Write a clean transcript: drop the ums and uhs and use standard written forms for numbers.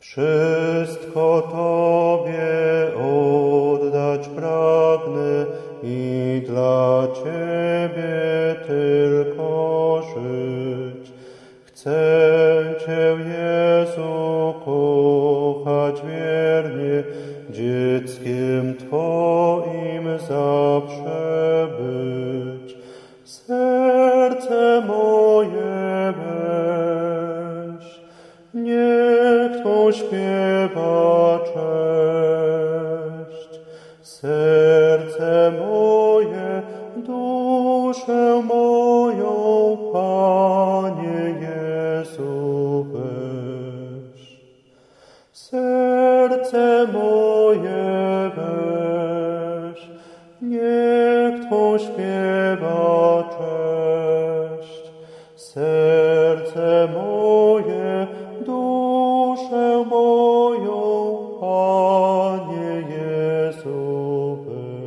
Wszystko Tobie oddać pragnę i dla Ciebie tylko żyć. Chcę Cię, Jezu, kochać wiernie, dzieckiem Twoim zawsze być. Serce moje weź, niech to śpiewa cześć. Serce moje, duszę moją, Panie Jezu, weź. Serce moje weź, niech to śpiewa cześć. Serce moje, duszę moją, Panie Jezu, weź.